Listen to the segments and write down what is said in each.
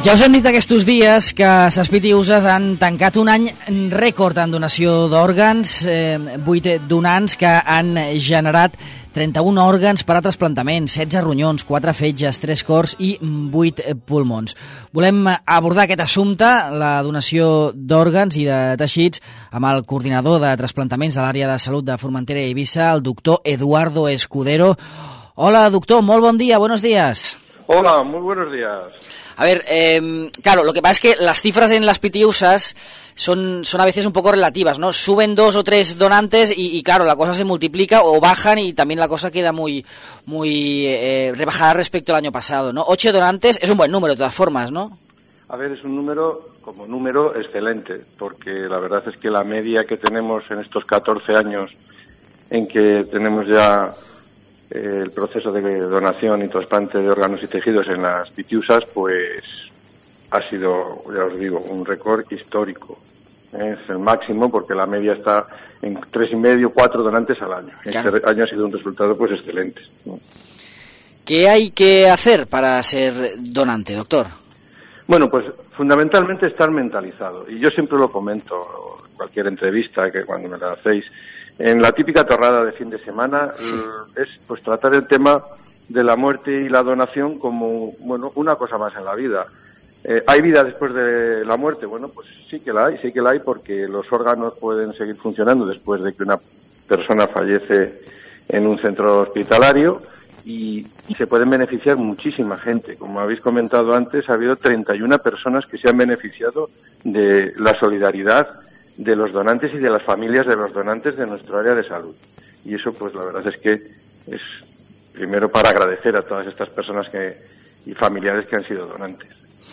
Ja us hem dit aquests dies que les Pitiuses han tancat un any rècord en donació d'òrgans, 8 donants que han generat 31 òrgans per a trasplantament, 16 ronyons, 4 fetges, 3 cors i 8 pulmons. Volem abordar aquest assumpte, la donació d'òrgans i de teixits, amb el coordinador de trasplantaments de l'àrea de salut de Formentera i Eivissa, el doctor Eduardo Escudero. Hola, doctor, molt bon dia, buenos días. Hola, muy buenos días. A ver, claro, lo que pasa es que las cifras en las Pitiusas son a veces un poco relativas, ¿no? Suben 2 o 3 donantes y claro, la cosa se multiplica o bajan y también la cosa queda muy rebajada respecto al año pasado, ¿no? 8 donantes es un buen número de todas formas, ¿no? A ver, es un número, como número, excelente, porque la verdad es que la media que tenemos en estos 14 años en que tenemos ya el proceso de donación y trasplante de órganos y tejidos en las Pitiusas, pues ha sido, ya os digo, un récord histórico. Es el máximo porque la media está en 3,5, 4 donantes al año. Claro. Este año ha sido un resultado pues excelente, ¿no? ¿Qué hay que hacer para ser donante, doctor? Bueno, pues fundamentalmente estar mentalizado. Y yo siempre lo comento en cualquier entrevista que cuando me la hacéis. En la típica torrada de fin de semana, sí, es pues tratar el tema de la muerte y la donación como, bueno, una cosa más en la vida. ¿Hay vida después de la muerte? Bueno, pues sí que la hay porque los órganos pueden seguir funcionando después de que una persona fallece en un centro hospitalario y se pueden beneficiar muchísima gente. Como habéis comentado antes, ha habido 31 personas que se han beneficiado de la solidaridad de los donantes y de las familias de los donantes de nuestro área de salud. Y eso, pues la verdad es que es primero para agradecer a todas estas personas y familiares que han sido donantes.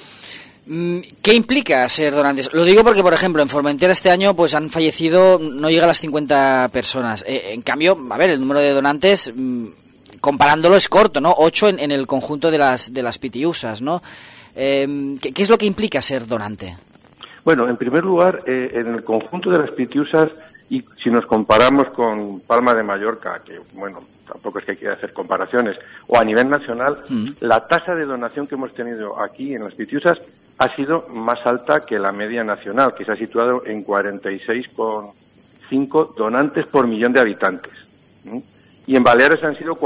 ¿Qué implica ser donantes? Lo digo porque, por ejemplo, en Formentera este año pues han fallecido, no llega a las 50 personas. En cambio, a ver, el número de donantes, comparándolo, es corto, ¿no? 8 en el conjunto de las Pitiusas, ¿no? ¿Qué es lo que implica ser donante? Bueno, en primer lugar, en el conjunto de las Pitiusas, y si nos comparamos con Palma de Mallorca, que, bueno, tampoco es que quiera hacer comparaciones, o a nivel nacional, la tasa de donación que hemos tenido aquí en las Pitiusas ha sido más alta que la media nacional, que se ha situado en 46,5 donantes por millón de habitantes. Y en Baleares han sido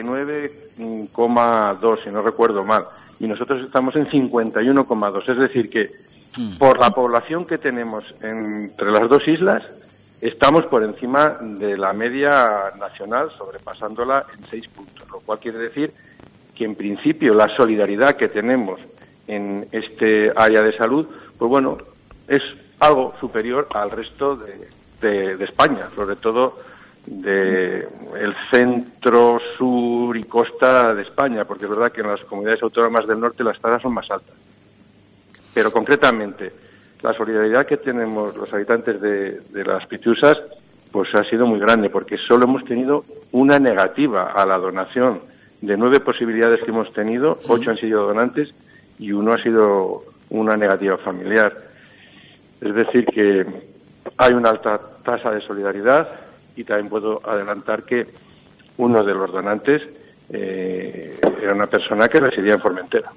49,2, si no recuerdo mal, y nosotros estamos en 51,2, es decir que por la población que tenemos entre las dos islas, estamos por encima de la media nacional, sobrepasándola en 6 puntos, lo cual quiere decir que en principio la solidaridad que tenemos en este área de salud, pues bueno, es algo superior al resto de España, sobre todo del centro, sur y costa de España, porque es verdad que en las comunidades autónomas del norte las tasas son más altas. Pero concretamente, la solidaridad que tenemos los habitantes de las Pitiusas pues ha sido muy grande, porque solo hemos tenido una negativa a la donación. De 9 posibilidades que hemos tenido, 8 han sido donantes y 1 ha sido una negativa familiar. Es decir, que hay una alta tasa de solidaridad y también puedo adelantar que uno de los donantes era una persona que residía en Formentera.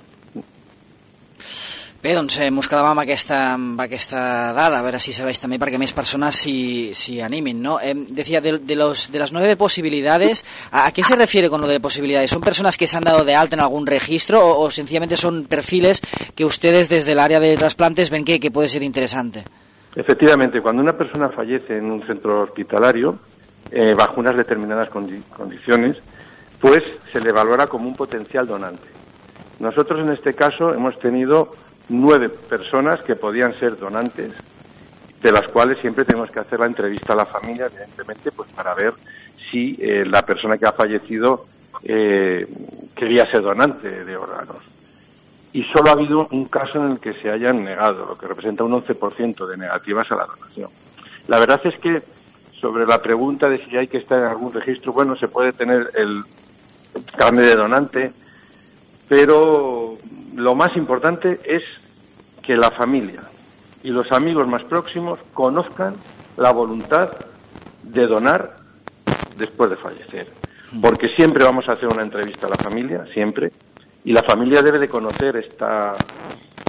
Bé, doncs mos quedàvem amb aquesta dada, a veure si serveix també perquè més persones s'hi animin, ¿no? Decía, de las 9 posibilidades, ¿a qué se refiere con lo de posibilidades? ¿Son personas que se han dado de alta en algún registro o sencillamente son perfiles que ustedes desde el área de trasplantes ven que puede ser interesante? Efectivamente, cuando una persona fallece en un centro hospitalario, bajo unas determinadas condiciones, pues se le valora como un potencial donante. Nosotros en este caso hemos tenido 9 personas que podían ser donantes, de las cuales siempre tenemos que hacer la entrevista a la familia, evidentemente, pues para ver si la persona que ha fallecido quería ser donante de órganos. Y solo ha habido un caso en el que se hayan negado, lo que representa un 11% de negativas a la donación. La verdad es que sobre la pregunta de si hay que estar en algún registro, bueno, se puede tener el carnet de donante, pero lo más importante es que la familia y los amigos más próximos conozcan la voluntad de donar después de fallecer. Porque siempre vamos a hacer una entrevista a la familia, siempre, y la familia debe de conocer esta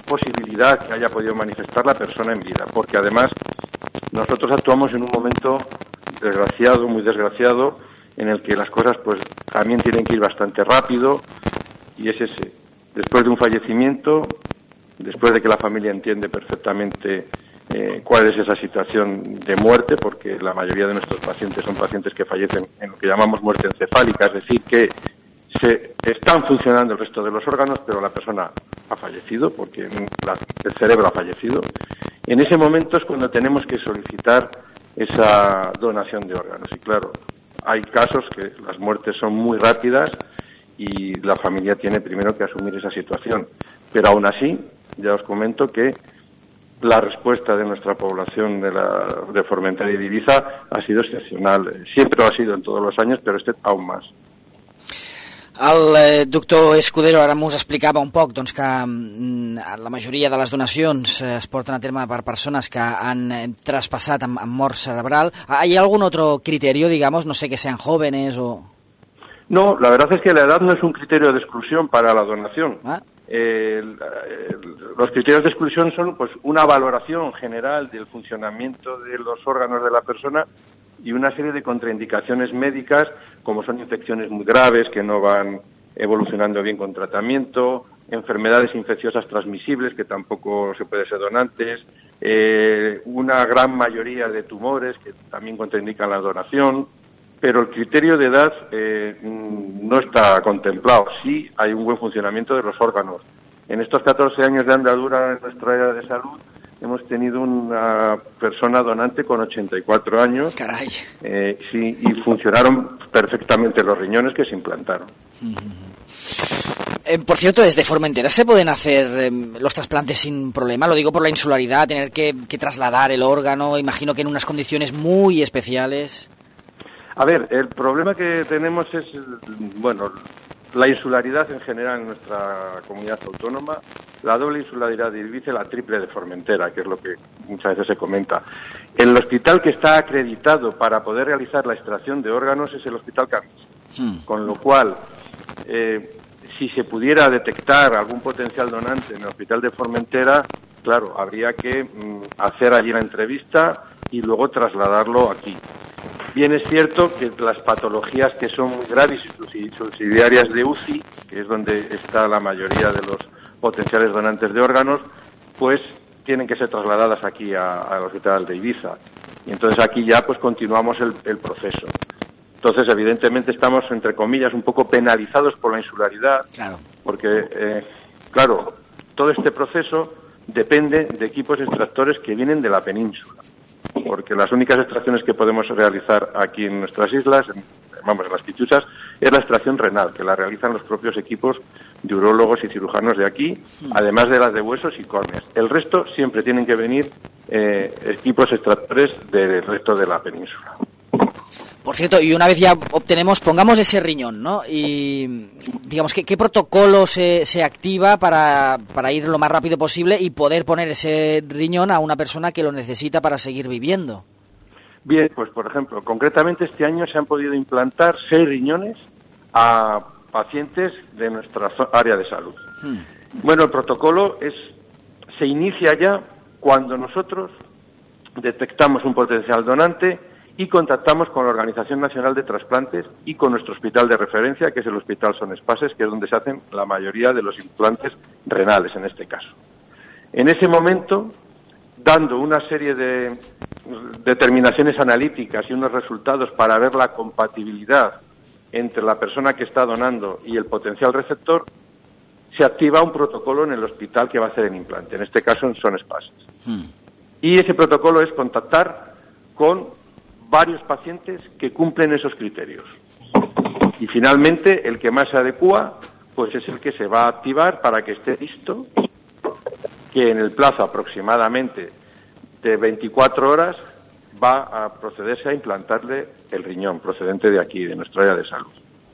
posibilidad que haya podido manifestar la persona en vida, porque además nosotros actuamos en un momento desgraciado, muy desgraciado, en el que las cosas pues también tienen que ir bastante rápido, y es ese. Después de un fallecimiento, después de que la familia entiende perfectamente cuál es esa situación de muerte, porque la mayoría de nuestros pacientes son pacientes que fallecen en lo que llamamos muerte encefálica, es decir, que se están funcionando el resto de los órganos, pero la persona ha fallecido, porque el cerebro ha fallecido. En ese momento es cuando tenemos que solicitar esa donación de órganos. Y claro, hay casos que las muertes son muy rápidas y la familia tiene primero que asumir esa situación. Pero aún así, ya os comento que la respuesta de nuestra población de Formentera y de Ibiza ha sido excepcional. Siempre lo ha sido en todos los años, pero este aún más. El doctor Escudero ara m'ho explicava un poc doncs, que la majoria de les donacions es porten a terme per persones que han traspassat amb mort cerebral. ¿Hay algún otro criterio, digamos, no sé, que sean jóvenes o...? No, la verdad es que la edad no es un criterio de exclusión para la donación. Los criterios de exclusión son pues una valoración general del funcionamiento de los órganos de la persona y una serie de contraindicaciones médicas, como son infecciones muy graves que no van evolucionando bien con tratamiento, enfermedades infecciosas transmisibles que tampoco se puede ser donantes, una gran mayoría de tumores que también contraindican la donación, pero el criterio de edad no está contemplado. Sí hay un buen funcionamiento de los órganos. En estos 14 años de andadura en nuestra área de salud hemos tenido una persona donante con 84 años. Caray. Sí, y funcionaron perfectamente los riñones que se implantaron. Por cierto, desde Formentera se pueden hacer los trasplantes sin problema. Lo digo por la insularidad, tener que trasladar el órgano, imagino que en unas condiciones muy especiales. A ver, el problema que tenemos es, bueno, la insularidad en general en nuestra comunidad autónoma, la doble insularidad de Ibiza y la triple de Formentera, que es lo que muchas veces se comenta. El hospital que está acreditado para poder realizar la extracción de órganos es el Hospital Camís. Con lo cual, si se pudiera detectar algún potencial donante en el Hospital de Formentera, claro, habría que hacer allí la entrevista y luego trasladarlo aquí. Bien es cierto que las patologías que son muy graves y subsidiarias de UCI, que es donde está la mayoría de los potenciales donantes de órganos, pues tienen que ser trasladadas aquí al Hospital de Ibiza. Y entonces aquí ya pues continuamos el proceso. Entonces, evidentemente estamos, entre comillas, un poco penalizados por la insularidad, claro. Porque, claro, todo este proceso depende de equipos extractores que vienen de la península. Porque las únicas extracciones que podemos realizar aquí en nuestras islas, en las Pitiusas, es la extracción renal, que la realizan los propios equipos de urólogos y cirujanos de aquí, además de las de huesos y córneas. El resto siempre tienen que venir equipos extractores del resto de la península. Por cierto, y una vez ya obtenemos, pongamos ese riñón, ¿no? Y digamos, ¿qué protocolo se activa para ir lo más rápido posible y poder poner ese riñón a una persona que lo necesita para seguir viviendo? Bien, pues por ejemplo, concretamente este año se han podido implantar 6 riñones a pacientes de nuestra área de salud. Bueno, el protocolo se inicia ya cuando nosotros detectamos un potencial donante y contactamos con la Organización Nacional de Trasplantes y con nuestro hospital de referencia, que es el Hospital Son Espases, que es donde se hacen la mayoría de los implantes renales en este caso. En ese momento, dando una serie de determinaciones analíticas y unos resultados para ver la compatibilidad entre la persona que está donando y el potencial receptor, se activa un protocolo en el hospital que va a hacer el implante, en este caso en Son Espases. Y ese protocolo es contactar con varios pacientes que cumplen esos criterios. Y finalmente, el que más se adecua, pues es el que se va a activar para que esté listo, que en el plazo aproximadamente de 24 horas va a procederse a implantarle el riñón procedente de aquí, de nuestra área de salud.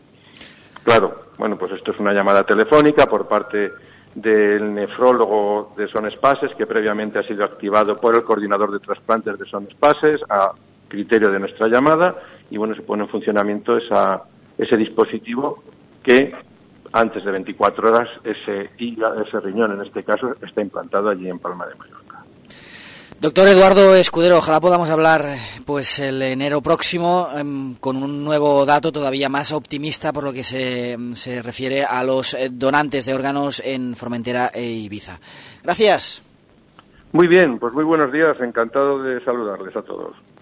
Claro, bueno, pues esto es una llamada telefónica por parte del nefrólogo de Son Espases, que previamente ha sido activado por el coordinador de trasplantes de Son Espases, a criterio de nuestra llamada, y bueno, se pone en funcionamiento ese dispositivo que antes de 24 horas ese riñón, en este caso, está implantado allí en Palma de Mallorca. Doctor Eduardo Escudero, ojalá podamos hablar pues el enero próximo con un nuevo dato todavía más optimista por lo que se refiere a los donantes de órganos en Formentera e Ibiza. Gracias. Muy bien, pues muy buenos días, encantado de saludarles a todos.